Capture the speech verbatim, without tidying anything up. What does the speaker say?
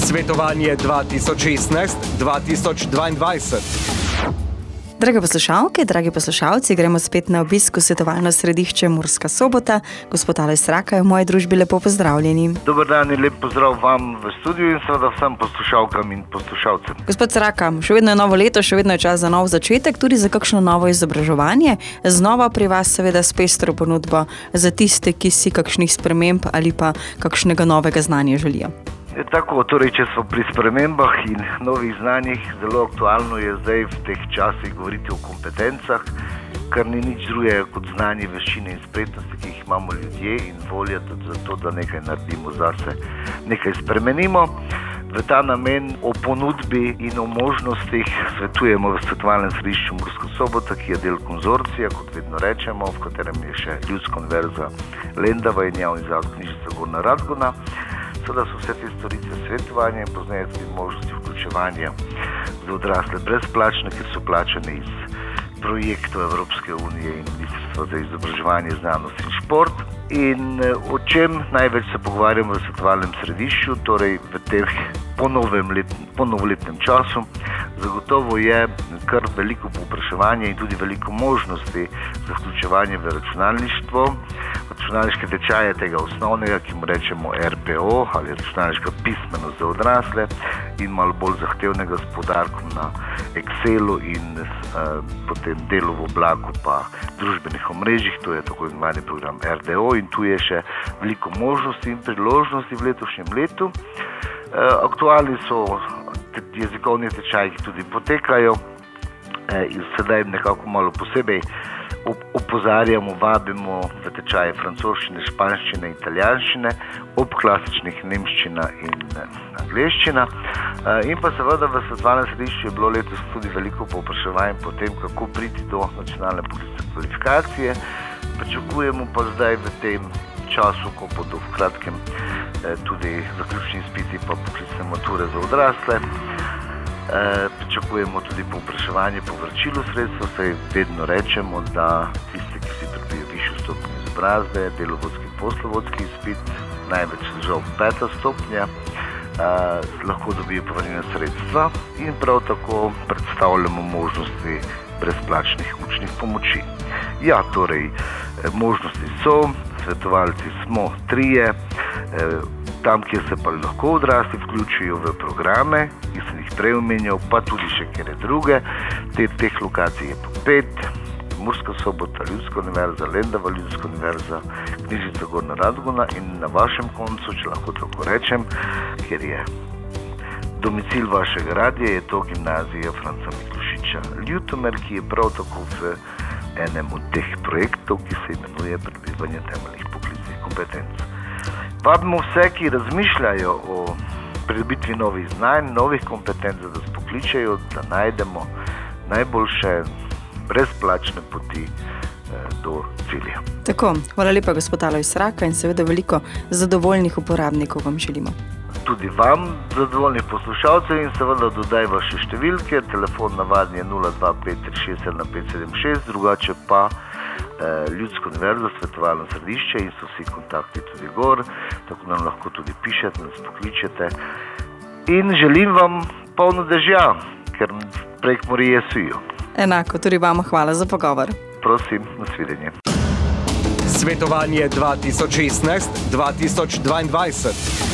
Svetovanje dva tisoč šestnajst dva tisoč dvaindvajset. Drage poslušalke, dragi poslušalci, gremo spet na obisk v svetovalno središče Murska Sobota. Gospod Alojz Raka je v moji družbi, lepo pozdravljeni. Dober dan in lep pozdrav vam v studiu in seveda vsem poslušalkam in poslušalcem. Gospod Raka, še vedno je novo leto, še vedno je čas za nov začetek, tudi za kakšno novo izobraževanje. Znova pri vas seveda s pestro ponudbo za tiste, ki si kakšnih sprememb ali pa kakšnega novega znanja želijo. Je tako, torej, če smo pri spremembah in novih znanjih, zelo aktualno je zdaj v teh časih govoriti o kompetencah, kar ni nič drugega kot znanje, veščine in spretnosti, ki jih imamo ljudje in volja tudi za to, da nekaj naredimo zase, nekaj spremenimo. V ta namen o ponudbi in o možnostih svetujemo v svetovalnem središču Murska Sobota, ki je del konzorcija, kot vedno rečemo, v katerem je še Ljudska univerza Lendava in javni zavod Knjižnica Gornja Radgona. Seveda so vse te storice svetovanja in poznaje tudi možnosti vključevanja za odrasle brezplačne, ker so plačane iz projektov Evropske unije in Ministrstva za izobraževanje, znanost in šport. In o čem največ se pogovarjamo v svetovalnem središču, torej v teh ponovem let, ponovletnem času, zagotovo je kar veliko povpraševanje in tudi veliko možnosti za vključevanje v računalništvo, računalniške tečaje tega osnovnega, ki mu rečemo R P O ali računalniška pismenost za odrasle in malo bolj zahtevnega s poudarkom na Excelu in uh, potem delu v oblaku pa družbenih omrežjih, to je tako imenovani program R D O in tu je še veliko možnosti in priložnosti v letošnjem letu. Uh, aktualni so jezikovni tečaji, ki tudi potekajo uh, in sedaj nekako malo posebej opozarjamo, vabimo v tečaje francoščine, španščine, italijanščine, ob klasičnih nemščina in angleščina. In pa seveda v svetovalnem središču je bilo letos tudi veliko povpraševanje po tem, kako priti do nacionalne poklicne kvalifikacije. Pričakujemo pa zdaj v tem času, ko bodo v kratkem tudi zaključni izpiti pa poklicne mature za odrasle. E, pričakujemo tudi povpraševanje po vračilu sredstva, saj vedno rečemo, da tisti, ki si dobijo višjo stopnjo izobrazbe, delovodski poslovodski izpit, največ žal peta stopnja, e, lahko dobijo povrnjena sredstva in prav tako predstavljamo možnosti brezplačnih učnih pomoči. Ja, torej, možnosti so, svetovalci smo trije, e, tam, kjer se pa lahko odrasli vključijo v programe, ki sem jih prej omenjal, pa tudi še kjer druge. Te, teh lokacij je po pet, Murska Sobota, Ljudska univerza, Lendava, Ljudska univerza, Knjižnica Gornja Radgona in na vašem koncu, če lahko tako rečem, kjer je domicil vašega radija, je to gimnazija Franca Miklošiča Ljutomer, ki je prav tako v enem od teh projektov, ki se imenuje Pridobivanje temeljnih poklicnih kompetenc. Vabimo vse, ki razmišljajo o pridobitvi novih znanj, novih kompetenc, da se pokličejo, da najdemo najboljše brezplačne poti eh, do cilja. Tako, hvala lepa gospod Alojz Raka in seveda veliko zadovoljnih uporabnikov vam želimo. Tudi vam, zadovoljnih poslušalcev in seveda dodaj vaše številke, telefon navadni je nula dva pet tri šest sedem pet sedem šest, drugače pa Ljudska univerza, svetovalno središče in so vsi kontakti tudi gor, tako nam lahko tudi pišete, nas pokličete. In želim vam polno dežja, ker Prekmurje sujo. Enako, tudi vam hvala za pogovor. Prosim, nasvidenje. Svetovanje dva tisoč šestnajst dva tisoč dvaindvajset.